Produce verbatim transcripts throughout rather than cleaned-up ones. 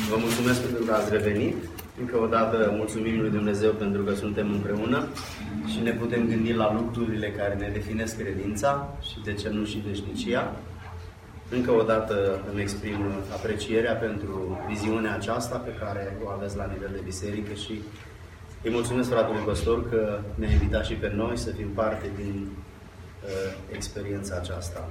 Vă mulțumesc pentru că ați revenit. Încă o dată mulțumim lui Dumnezeu pentru că suntem împreună și ne putem gândi la lucrurile care ne definesc credința și de ce nu și veșnicia. Încă o dată îmi exprim aprecierea pentru viziunea aceasta pe care o aveți la nivel de biserică și îi mulțumesc fratului păstor că ne-a invitat și pe noi să fim parte din uh, experiența aceasta.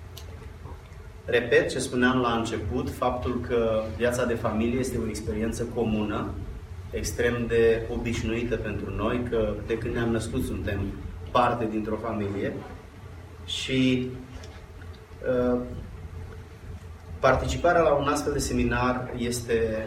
Repet ce spuneam la început, faptul că viața de familie este o experiență comună, extrem de obișnuită pentru noi, că de când ne-am născut suntem parte dintr-o familie și uh, participarea la un astfel de seminar este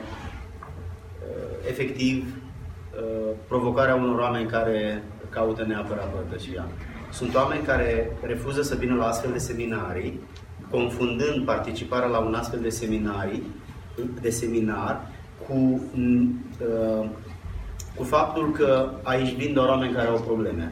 uh, efectiv uh, provocarea unor oameni care caută neapărat părtășia. Sunt oameni care refuză să vină la astfel de seminarii, confundând participarea la un astfel de seminarii, de seminar cu, uh, cu faptul că aici vin doar oameni care au probleme.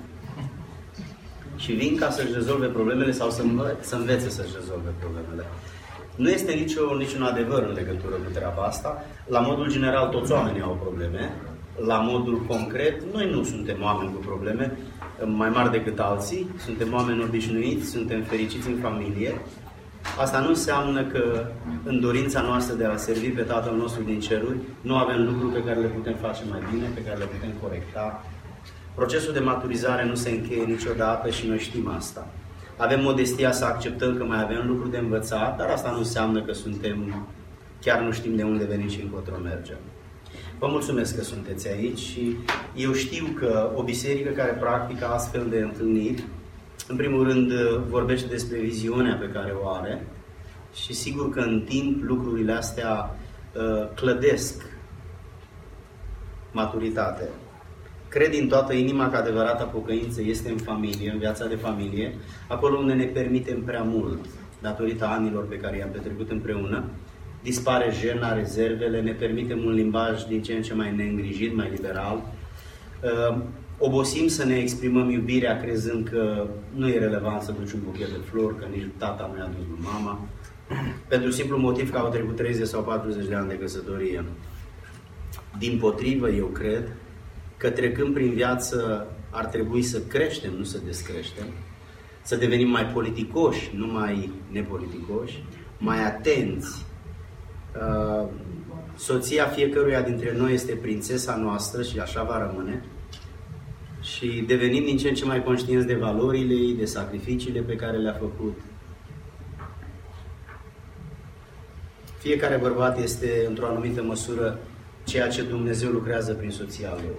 Și vin ca să-și rezolve problemele sau să, învă- să învețe să-și rezolve problemele. Nu este niciun, niciun adevăr în legătură cu treaba asta. La modul general, toți oamenii au probleme. La modul concret, noi nu suntem oameni cu probleme mai mari decât alții. Suntem oameni obișnuiți, suntem fericiți în familie. Asta nu înseamnă că în dorința noastră de a servi pe Tatăl nostru din ceruri nu avem lucruri pe care le putem face mai bine, pe care le putem corecta. Procesul de maturizare nu se încheie niciodată și noi știm asta. Avem modestia să acceptăm că mai avem lucruri de învățat, dar asta nu înseamnă că suntem, chiar nu știm de unde venim și încotro mergem. Vă mulțumesc că sunteți aici și eu știu că o biserică care practică astfel de întâlniri, în primul rând vorbește despre viziunea pe care o are și sigur că în timp lucrurile astea uh, clădesc maturitate. Cred din toată inima că adevărata pocăință este în familie, în viața de familie, acolo unde ne permitem prea mult, datorită anilor pe care i-am petrecut împreună, dispare jena, rezervele, ne permitem un limbaj din ce în ce mai neîngrijit, mai liberal. Uh, Obosim să ne exprimăm iubirea crezând că nu e relevant să duci un buchet de flori, că nici tata nu i-a dus lui mama, pentru simplu motiv că au trecut treizeci sau patruzeci de ani de căsătorie. Dimpotrivă, eu cred că trecând prin viață ar trebui să creștem, nu să descreștem, să devenim mai politicoși, nu mai nepoliticoși, mai atenți. Soția fiecăruia dintre noi este prințesa noastră și așa va rămâne. Și devenim din ce în ce mai conștienți de valorile ei, de sacrificiile pe care le-a făcut. Fiecare bărbat este, într-o anumită măsură, ceea ce Dumnezeu lucrează prin soția lui.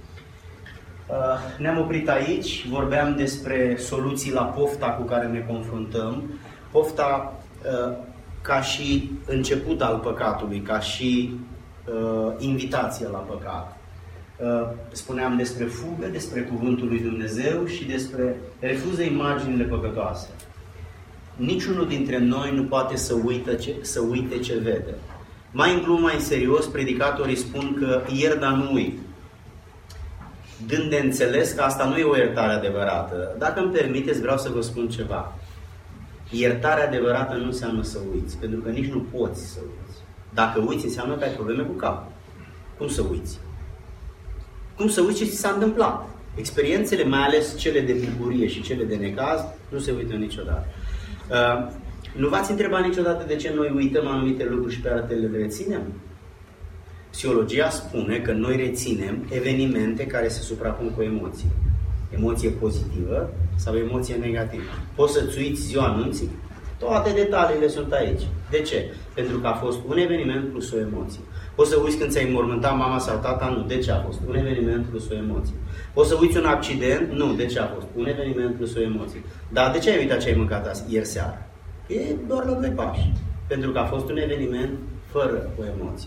Ne-am oprit aici, vorbeam despre soluții la pofta cu care ne confruntăm. Pofta ca și început al păcatului, ca și invitația la păcat. Spuneam despre fugă, despre cuvântul lui Dumnezeu și despre refuză imaginile păcătoase. Niciunul dintre noi nu poate să, uită ce, să uite ce vede. Mai în glumă, mai în serios, predicatorii spun că iert, dar nu uit. Dând de înțeles că asta nu e o iertare adevărată. Dacă îmi permiteți, vreau să vă spun ceva. Iertarea adevărată nu înseamnă să uiți, pentru că nici nu poți să uiți. Dacă uiți, înseamnă că ai probleme cu capul. Cum să uiți? Cum să uiți ce ți s-a întâmplat? Experiențele, mai ales cele de bucurie și cele de necaz, nu se uită niciodată. Uh, nu v-ați întrebat niciodată de ce noi uităm anumite lucruri și pe altele le reținem? Psihologia spune că noi reținem evenimente care se suprapun cu emoții. Emoție pozitivă sau emoție negativă. Poți să-ți uiți ziua anunții? Toate detaliile sunt aici. De ce? Pentru că a fost un eveniment plus o emoție. Poți să uiți când ți-ai înmormântat mama sau tata? Nu. De ce a fost? Un eveniment plus o emoție. Poți să uiți un accident? Nu. De ce a fost? Un eveniment plus o emoție. Dar de ce ai uitat ce ai mâncat azi, ieri seară? E doar la doi pași. Pentru că a fost un eveniment fără o emoție.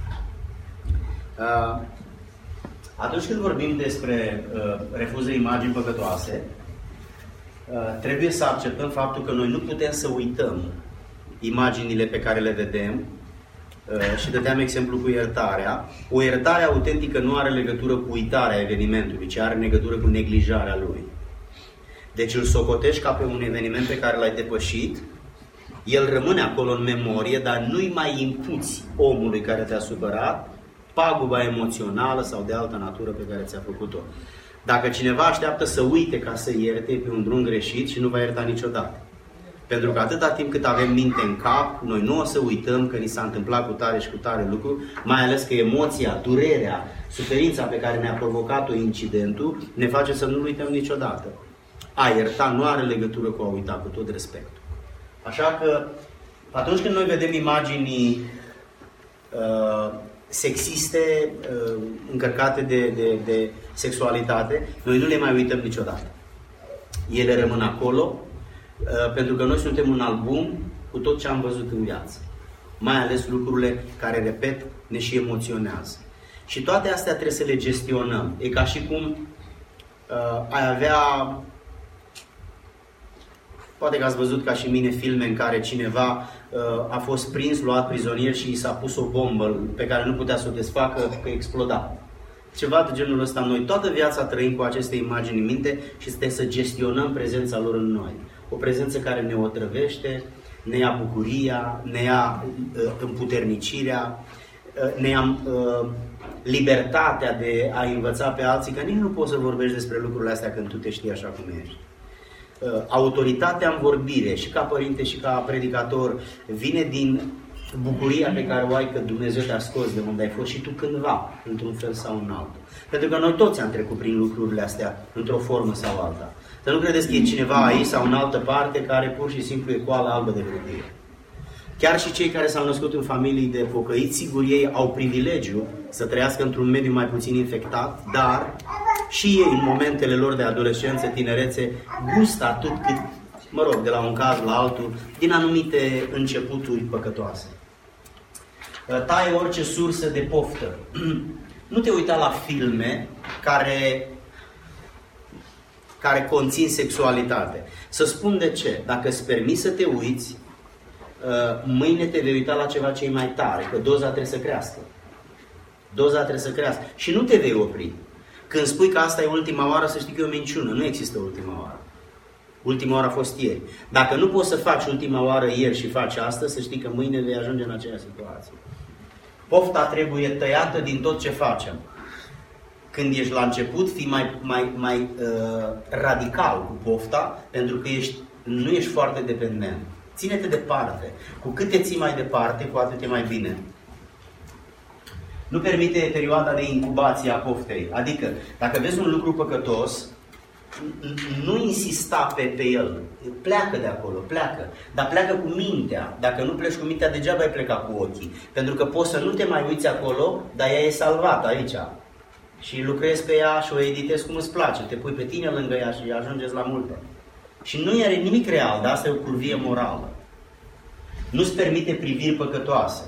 Uh, atunci când vorbim despre uh, refuză imagini păcătoase, uh, trebuie să acceptăm faptul că noi nu putem să uităm imaginile pe care le vedem. Și dădeam exemplu cu iertarea. O iertare autentică nu are legătură cu uitarea evenimentului, ci are legătură cu neglijarea lui. Deci îl socotești ca pe un eveniment pe care l-ai depășit El rămâne acolo în memorie, dar nu-i mai impuți omului care te-a supărat paguba emoțională sau de altă natură pe care ți-a făcut-o. Dacă cineva așteaptă să uite ca să ierte, pe un drum greșit și nu va ierta niciodată. Pentru că atâta timp cât avem minte în cap, noi nu o să uităm că ni s-a întâmplat cu tare și cu tare lucru, mai ales că emoția, durerea, suferința pe care ne-a provocat-o incidentul ne face să nu uităm niciodată. A ierta nu are legătură cu a uita, cu tot respectul. Așa că atunci când noi vedem imagini uh, sexiste, uh, încărcate de, de, de sexualitate, noi nu le mai uităm niciodată. Ele rămân acolo, uh, pentru că noi suntem un album cu tot ce am văzut în viață. Mai ales lucrurile care, repet, ne și emoționează. Și toate astea trebuie să le gestionăm. E ca și cum uh, ai avea... Poate că ați văzut ca și mine filme în care cineva uh, a fost prins, luat prizonier și i s-a pus o bombă pe care nu putea să o desfacă, că exploda. Ceva de genul ăsta. Noi toată viața trăim cu aceste imagini în minte și trebuie să gestionăm prezența lor în noi. O prezență care ne otrăvește, ne ia bucuria, ne ia uh, împuternicirea, uh, ne ia uh, libertatea de a învăța pe alții, că nici nu poți să vorbești despre lucrurile astea când tu te știi așa cum ești. Autoritatea în vorbire, și ca părinte și ca predicator, vine din bucuria pe care o ai că Dumnezeu te-a scos de unde ai fost și tu cândva, într-un fel sau în altul. Pentru că noi toți am trecut prin lucrurile astea, într-o formă sau alta. Să nu credeți că e cineva aici sau în altă parte care pur și simplu e coală albă de hârtie. Chiar și cei care s-au născut în familii de pocăiți, sigur ei au privilegiu să trăiască într-un mediu mai puțin infectat, dar și ei, în momentele lor de adolescență, tinerețe, gustă atât cât, mă rog, de la un caz la altul, din anumite începuturi păcătoase. Taie orice sursă de poftă. Nu te uita la filme care, care conțin sexualitate. Să spun de ce. Dacă îți permiți să te uiți, mâine te vei uita la ceva ce e mai tare, că doza trebuie să crească. Doza trebuie să crească. Și nu te vei opri. Când spui că asta e ultima oară, să știi că e o minciună. Nu există ultima oară. Ultima oară a fost ieri. Dacă nu poți să faci ultima oară ieri și faci astăzi, să știi că mâine vei ajunge în aceeași situație. Pofta trebuie tăiată din tot ce facem. Când ești la început, fii mai, mai, mai uh, radical cu pofta, pentru că ești, nu ești foarte dependent. Ține-te departe. Cu cât te ții mai departe, cu atât e mai bine. Nu permite perioada de incubație a poftei. Adică, dacă vezi un lucru păcătos, nu insista pe, pe el. Pleacă de acolo, pleacă. Dar pleacă cu mintea. Dacă nu pleci cu mintea, degeaba ai pleca cu ochii. Pentru că poți să nu te mai uiți acolo, dar ea e salvată aici. Și lucrezi pe ea și o editezi cum îți place. Te pui pe tine lângă ea și ajungeți la multe. Și nu are nimic real, dar asta e o curvie morală. Nu-ți permite priviri păcătoase.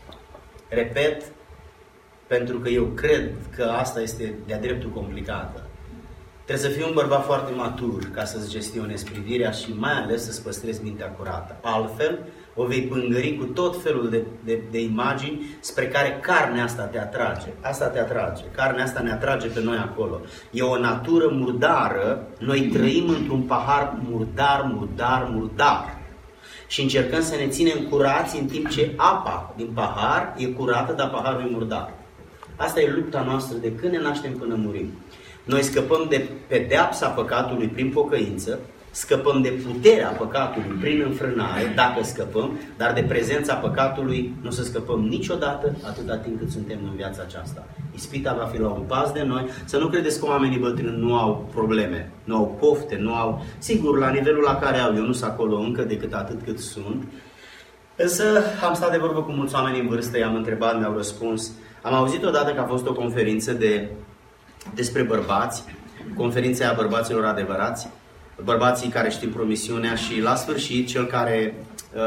Repet, pentru că eu cred că asta este de-a dreptul complicată. Trebuie să fii un bărbat foarte matur ca să-ți gestionezi privirea și mai ales să-ți păstrezi mintea curată. Altfel, o vei pângări cu tot felul de, de, de imagini spre care carnea asta te atrage. Asta te atrage. Carnea asta ne atrage pe noi acolo. E o natură murdară. Noi trăim într-un pahar murdar, murdar, murdar. Și încercăm să ne ținem curați în timp ce apa din pahar e curată, dar paharul e murdar. Asta e lupta noastră de când ne naștem până murim. Noi scăpăm de pedeapsa păcatului prin pocăință, scăpăm de puterea păcatului prin înfrânare, dacă scăpăm, dar de prezența păcatului nu o să scăpăm niciodată atâta timp cât suntem în viața aceasta. Ispita va fi la un pas de noi. Să nu credeți că oamenii bătrâni nu au probleme, nu au pofte, nu au... Sigur, la nivelul la care au, eu nu sunt acolo încă decât atât cât sunt. Însă am stat de vorbă cu mulți oameni în vârstă, i-am întrebat, mi-au răspuns. Am auzit odată că a fost o conferință de, despre bărbați, conferința a bărbaților adevărați, bărbații care știu promisiunea, și la sfârșit cel care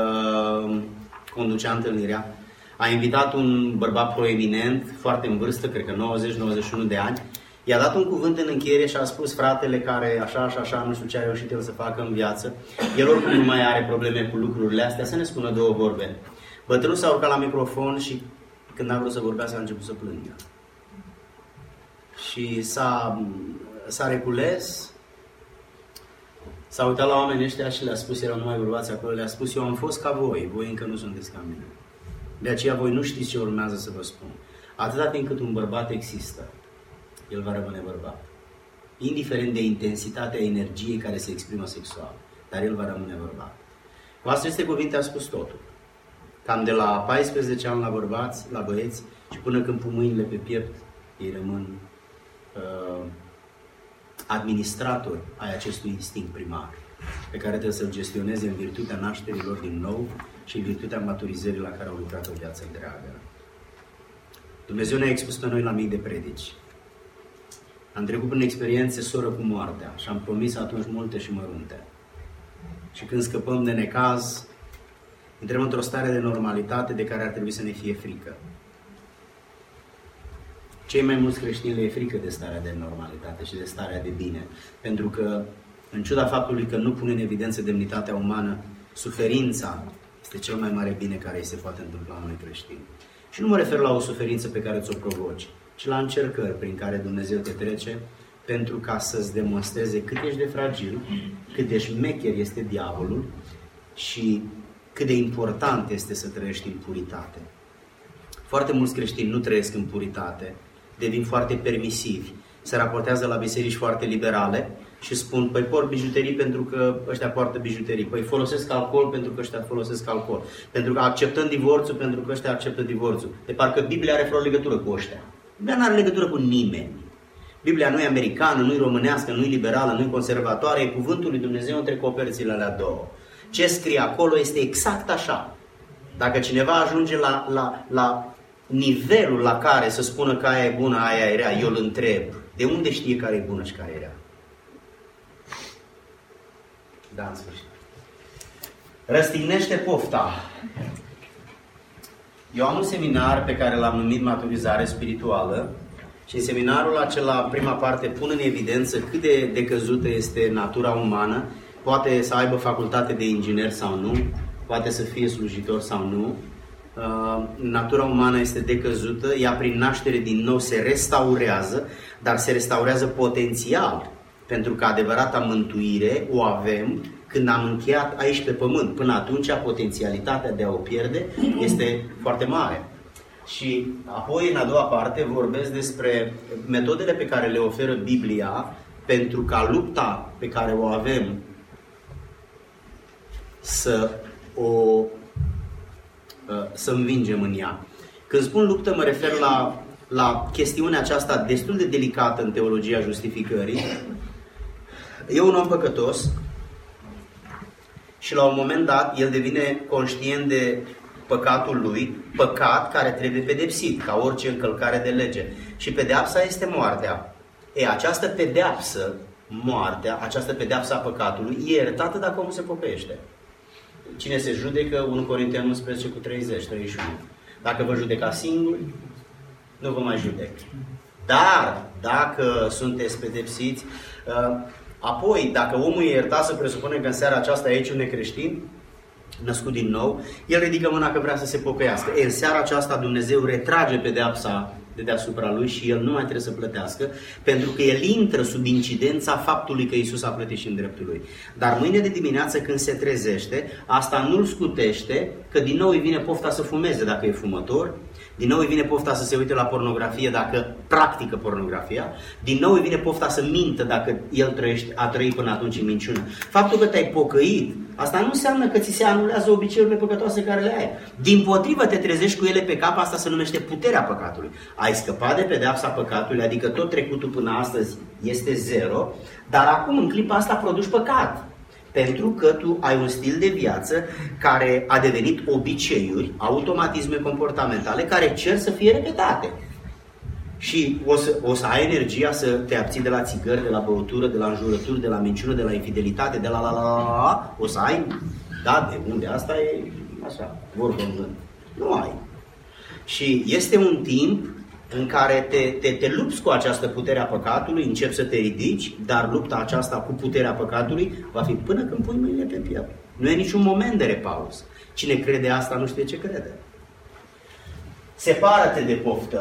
uh, conducea întâlnirea a invitat un bărbat proeminent, foarte în vârstă, cred că nouăzeci nouăzeci și unu de ani, i-a dat un cuvânt în încheiere și a spus: fratele care așa și așa, nu știu ce a reușit el să facă în viață, el oricum nu mai are probleme cu lucrurile astea, să ne spună două vorbe. Bătrânul s-a urcat la microfon și când a vrut să vorbească a început să plângă. Și s-a, s-a recules, S-a uitat la oamenii ăștia și le-a spus, erau numai bărbați acolo, le-a spus, eu am fost ca voi, voi încă nu sunteți ca mine. De aceea voi nu știți ce urmează să vă spun. Atâta timp cât un bărbat există, el va rămâne bărbat. Indiferent de intensitatea energiei care se exprimă sexual, dar el va rămâne bărbat. Cu astea aceste cuvinte a spus totul. Cam de la paisprezece ani la bărbați, la băieți, și până când pun mâinile pe piept, ei rămân uh, administratori ai acestui instinct primar, pe care trebuie să-l gestioneze în virtutea nașterilor din nou și în virtutea maturizării la care au lucrat o viață întreagă. Dumnezeu ne-a expus pe noi la mii de predici. Am trecut prin experiențe soră cu moartea și am promis atunci multe și mărunte. Și când scăpăm de necaz, intrăm într-o stare de normalitate de care ar trebui să ne fie frică. Cei mai mulți creștini le e frică de starea de normalitate și de starea de bine, pentru că, în ciuda faptului că nu pune în evidență demnitatea umană, suferința este cel mai mare bine care îi se poate întâmpla unui creștin. Și nu mă refer la o suferință pe care ți-o provoci, ci la încercări prin care Dumnezeu te trece pentru ca să-ți demonstreze cât ești de fragil, cât de șmecher este diavolul și cât de important este să trăiești în puritate. Foarte mulți creștini nu trăiesc în puritate, devin foarte permisivi, se raportează la biserici foarte liberale și spun, păi port bijuterii pentru că ăștia poartă bijuterii, păi folosesc alcool pentru că ăștia folosesc alcool, pentru că acceptăm divorțul pentru că ăștia acceptă divorțul. De parcă Biblia are vreo legătură cu ăștia. Biblia nu are legătură cu nimeni. Biblia nu e americană, nu e românească, nu e liberală, nu e conservatoare, e cuvântul lui Dumnezeu între coperțile alea două. Ce scrie acolo este exact așa. Dacă cineva ajunge la, la, la nivelul la care să spună că aia e bună, aia e rea, eu îl întreb, de unde știe care e bună și care e rea? Da, în sfârșit. Răstignește pofta. Eu am un seminar pe care l-am numit Maturizare Spirituală și în seminarul acela, prima parte, pun în evidență cât de decăzută este natura umană, poate să aibă facultate de inginer sau nu, poate să fie slujitor sau nu. Uh, natura umană este decăzută, ea prin naștere din nou se restaurează, dar se restaurează potențial, pentru că adevărata mântuire o avem când am încheiat aici pe pământ. Până atunci potențialitatea de a o pierde este foarte mare. Și apoi, în a doua parte, vorbesc despre metodele pe care le oferă Biblia pentru ca lupta pe care o avem să o să învingem în ea. Când spun luptă, mă refer la, la chestiunea aceasta destul de delicată în teologia justificării. E un om păcătos și la un moment dat el devine conștient de păcatul lui, păcat care trebuie pedepsit, ca orice încălcare de lege. Și pedeapsa este moartea. E, această pedeapsă, moartea, această pedeapsă a păcatului, e iertată dacă omul se pocăiește. Cine se judecă? unu Corinteni unsprezece cu treizeci, treizeci și unu. Dacă vă judecați singuri, nu vă mai judec. Dar, dacă sunteți pedepsiți, apoi, dacă omul e iertat, să presupune că în seara aceasta e aici un necreștin, născut din nou, el ridică mâna că vrea să se pocăiască. E, în seara aceasta Dumnezeu retrage pedeapsa de deasupra lui și el nu mai trebuie să plătească, pentru că el intră sub incidența faptului că Iisus a plătit și în dreptul lui. Dar mâine de dimineață când se trezește, asta nu-l scutește că din nou îi vine pofta să fumeze dacă e fumător, din nou îi vine pofta să se uite la pornografie dacă practică pornografia, din nou îi vine pofta să mintă dacă el trăiește, a trăit până atunci în minciună. Faptul că te-ai pocăit, asta nu înseamnă că ți se anulează obiceiurile păcătoase care le ai. Dimpotrivă, te trezești cu ele pe cap, asta se numește puterea păcatului. Ai scăpat de pedeapsa păcatului, adică tot trecutul până astăzi este zero, dar acum în clipa asta produci păcat. Pentru că tu ai un stil de viață care a devenit obiceiuri, automatisme comportamentale care cer să fie repetate. Și o să, o să ai energia să te abții de la țigări, de la băutură, de la înjurături, de la minciună, de la infidelitate, de la la la la la. O să ai, da, de unde? Asta e așa, vorbă în vânt. Nu ai. Și este un timp în care te, te, te lupți cu această putere a păcatului, începi să te ridici, dar lupta aceasta cu puterea păcatului va fi până când pui mâinile pe piept. Nu e niciun moment de repaus. Cine crede asta nu știe ce crede. Separă-te de poftă.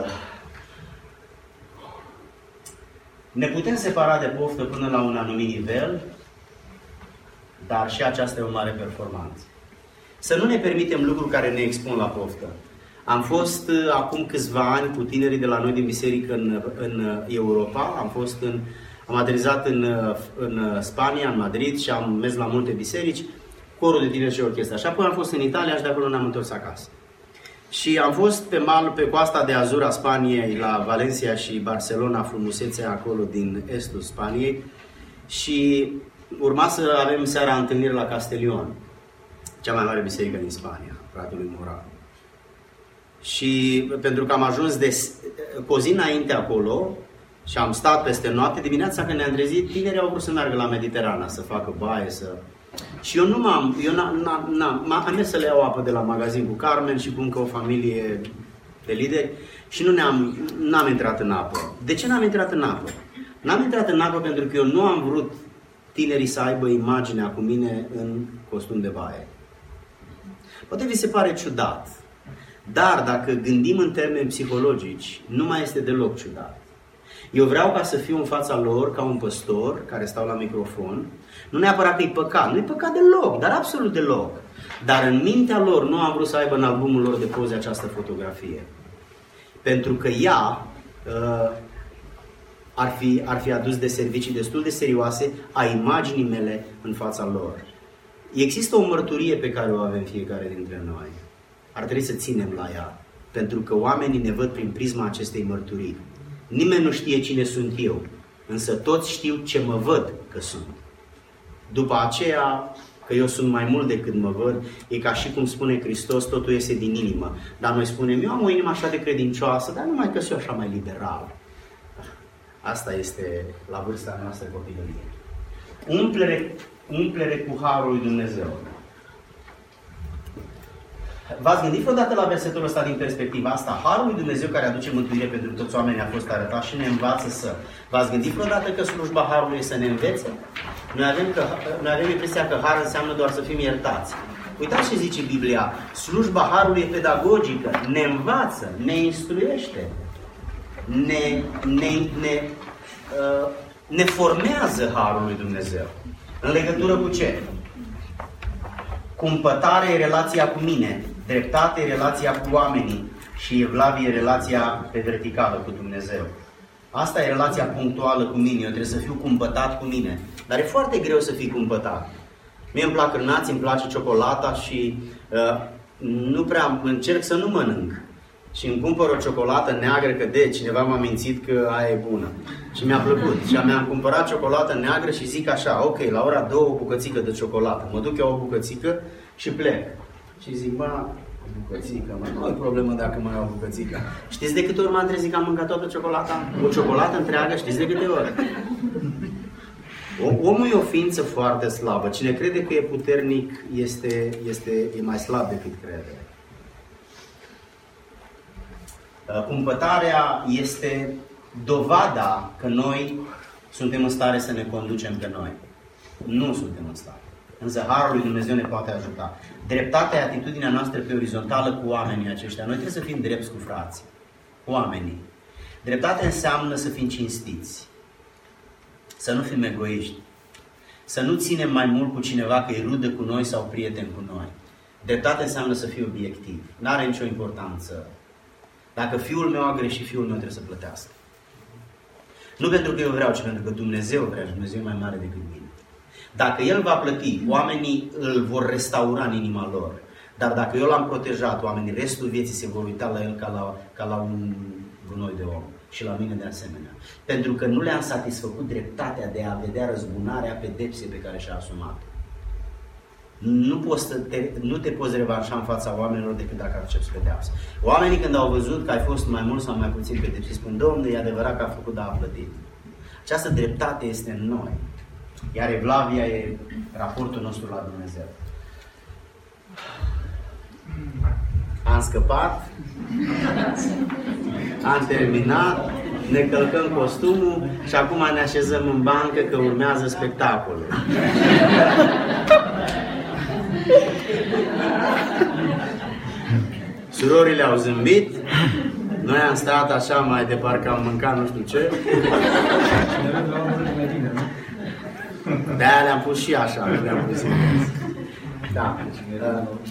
Ne putem separa de poftă până la un anumit nivel, dar și aceasta e o mare performanță. Să nu ne permitem lucruri care ne expun la poftă. Am fost acum câțiva ani cu tinerii de la noi din biserică în, în Europa, am fost în, am aterizat în, în Spania, în Madrid și am mers la multe biserici, corul de tineri și orchestra. Și apoi am fost în Italia și de acolo ne-am întors acasă. Și am fost pe mal, pe coasta de azur a Spaniei, la Valencia și Barcelona, frumusețea acolo din estul Spaniei, și urma să avem seara întâlnire la Castellón, cea mai mare biserică din Spania, fratelui Moral. Și pentru că am ajuns de, cu o zi înainte acolo și am stat peste noapte, dimineața când ne-am trezit, tinerii au vrut să meargă la Mediterana, să facă baie, să... Și eu nu m-am, eu n-am, n-am, am mers să le iau apă de la magazin cu Carmen și cu încă o familie de lideri și nu ne-am, n-am intrat în apă. De ce n-am intrat în apă? N-am intrat în apă pentru că eu nu am vrut tinerii să aibă imaginea cu mine în costum de baie. Poate vi se pare ciudat, dar dacă gândim în termeni psihologici, nu mai este deloc ciudat. Eu vreau ca să fiu în fața lor ca un păstor care stau la microfon. Nu neapărat că e păcat, nu e păcat deloc, dar absolut deloc. Dar în mintea lor nu am vrut să aibă în albumul lor de poze această fotografie. Pentru că ea uh, ar, fi, ar fi adus de servicii destul de serioase a imaginii mele în fața lor. Există o mărturie pe care o avem fiecare dintre noi. Ar trebui să ținem la ea, pentru că oamenii ne văd prin prisma acestei mărturii. Nimeni nu știe cine sunt eu, însă toți știu ce mă văd că sunt. După aceea, că eu sunt mai mult decât mă văd, e ca și cum spune Hristos, totul iese din inimă. Dar noi spunem, eu am o inimă așa de credincioasă, dar numai că sunt așa mai liberal. Asta este la vârsta noastră copilărie. Umplere, umplere cu harul lui Dumnezeu. V-ați gândit vreodată la versetul ăsta din perspectiva asta? Harul lui Dumnezeu care aduce mântuire pentru toți oamenii a fost arătat și ne învață să... V-ați gândit vreodată că slujba harului e să ne învețe? Noi avem, că, noi avem impresia că har înseamnă doar să fim iertați. Uitați ce zice Biblia. Slujba harului e pedagogică, ne învață, ne instruiește, ne, ne, ne, uh, ne formează harul lui Dumnezeu. În legătură cu ce? Cumpătare e relația cu mine, dreptate e relația cu oamenii și evlavie e relația pe verticală cu Dumnezeu. Asta e relația punctuală cu mine, eu trebuie să fiu cumpătat cu mine. Dar e foarte greu să fii cumpătat. Mie îmi plac cârnați, îmi place ciocolata și uh, nu prea încerc să nu mănânc. Și îmi cumpăr o ciocolată neagră, că de cineva m-a mințit că aia e bună. Și mi-a plăcut. Și mi-am cumpărat ciocolată neagră și zic așa, ok, la ora două o bucățică de ciocolată. Mă duc eu o bucățică și plec. Și zic, bă, o bucățică, mă, nu e problemă dacă mai iau o bucățică. Știți de câte ori m-am trezit că am mâncat toată ciocolata? O ciocolată întreagă, știți de câte ori? Omul e o ființă foarte slabă. Cine crede că e puternic este, este, e mai slab decât crede. Cumpătarea este dovada că noi suntem în stare să ne conducem pe noi. Nu suntem în stare. Însă harul lui Dumnezeu ne poate ajuta. Dreptatea e atitudinea noastră pe orizontală cu oamenii aceștia. Noi trebuie să fim drepți cu frații, cu oamenii. Dreptatea înseamnă să fim cinstiți, să nu fim egoiști, să nu ținem mai mult cu cineva că e rudă cu noi sau prieten cu noi. Dreptatea înseamnă să fii obiectiv. N-are nicio importanță. Dacă fiul meu a greșit, fiul meu trebuie să plătească. Nu pentru că eu vreau, ci pentru că Dumnezeu vrea și Dumnezeu e mai mare decât mine. Dacă El va plăti, oamenii îl vor restaura în inima lor. Dar dacă eu l-am protejat, oamenii restul vieții se vor uita la El ca la, ca la un gunoi de om. Și la mine de asemenea. Pentru că nu le-am satisfăcut dreptatea de a vedea răzbunarea pedepsei pe care și-a asumat. Nu, poți să te, nu te poți revanșa în fața oamenilor decât dacă accepți pedeapsă. Oamenii când au văzut că ai fost mai mult sau mai puțin pedepsit, spun, Domnule, e adevărat că a făcut, dar a plătit. Această dreptate este în noi. Iar evlavia e raportul nostru la Dumnezeu. Am scăpat, am terminat, ne călcăm costumul și acum ne așezăm în bancă că urmează spectacolul. Surorile au zâmbit, noi am stat așa mai de parcă am mâncat nu știu ce. De-aia le-am pus și așa, nu le-am pus invers. Da.